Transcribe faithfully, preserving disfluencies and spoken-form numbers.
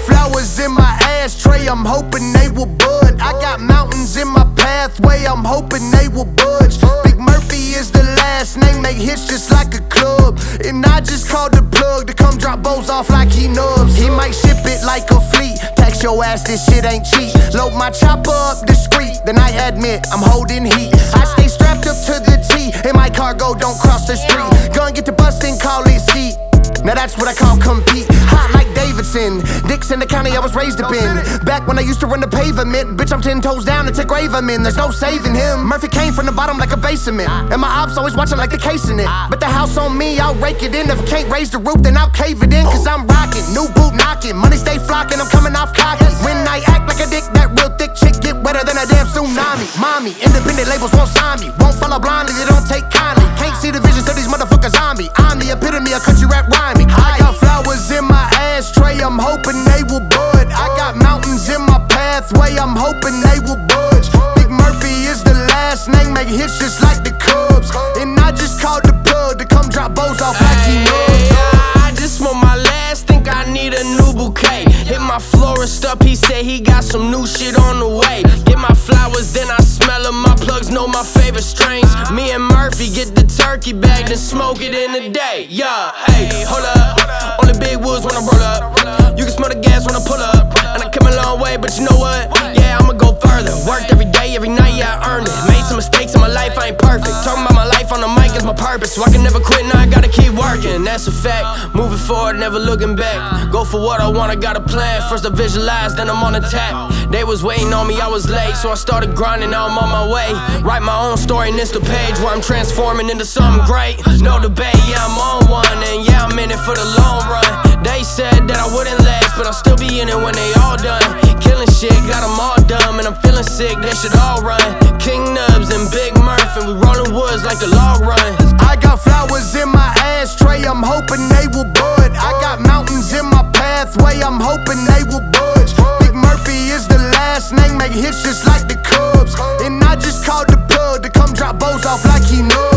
flowers in my ashtray, I'm hoping they will bud. I got mountains in my pathway, I'm hoping they will budge. Big Murphy is the last name, make hits just like a club. And I just called the plug to come drop bows off like he nubs. He might ship it like a fleet, tax your ass, this shit ain't cheap. Load my chopper up discreet, then I admit I'm holding heat. I stay strapped up to the T, and my cargo don't cross the street. Gun get to bustin', call it ski. Now that's what I call compete. Hot like Davidson, dicks in the county I was raised up in. Back when I used to run the pavement, bitch I'm ten toes down and to grave him in. There's no saving him. Murphy came from the bottom like a basement, and my ops always watching like the case in it. But the house on me, I'll rake it in. If I can't raise the roof, then I'll cave it in. Cause I'm rocking, new boot knocking, money stay flocking, I'm coming off cocky. When I act like a dick, that real thick chick get wetter than a damn tsunami. Mommy, independent labels won't sign me, won't follow blindly, they don't take kindly. Can't see the vision, so these motherfuckers on me. I'm the epitome of country rap rhyming. I got flowers in my ashtray, I'm hoping they will bud. I got mountains in my pathway, I'm hoping they will budge. Big Murphy is the last name, make hits just like the Cubs. And I just called the plug to come drop bows off like he knows. I just want my last, think I need a new bouquet. Hit my florist up, he said he got some new shit on the way. Get my flowers, then I smell them, my plugs know my favorite strains. Me and Murphy get the turkey bag, then smoke it in the day. Yeah, hey, hold up, only big woods when I roll up. You can smell the gas when I pull up. And I came a long way, but you know what? Yeah, I'ma go further. Worked every day, every night, yeah, I earned it. Made some mistakes in my life, I ain't perfect. Talking about my life on the mic is my purpose, so I can never quit, now I gotta keep working. That's a fact, moving forward, never looking back. Go for what I want, I got a plan. First I visualize, then I'm on attack. They was waiting on me, I was late, so I started grinding, now I'm on my way. Write my own story, and it's the page where I'm transforming into something great. No debate, yeah, I'm on one, and yeah, I'm in it for the long run. They said that I wouldn't last, but I'll still be in it when they all done. Killing shit, got them all dumb, and I'm feeling sick, they should all run. King Nubs and Big Murph, and we rollin' woods like the log run. I got flowers in my ashtray, I'm hoping they will bud. I got mountains in my pathway, I'm hoping they will budge. Big Murphy is the last name, make hits just like the Cubs. And I just called the plug to come drop bows off like he knows.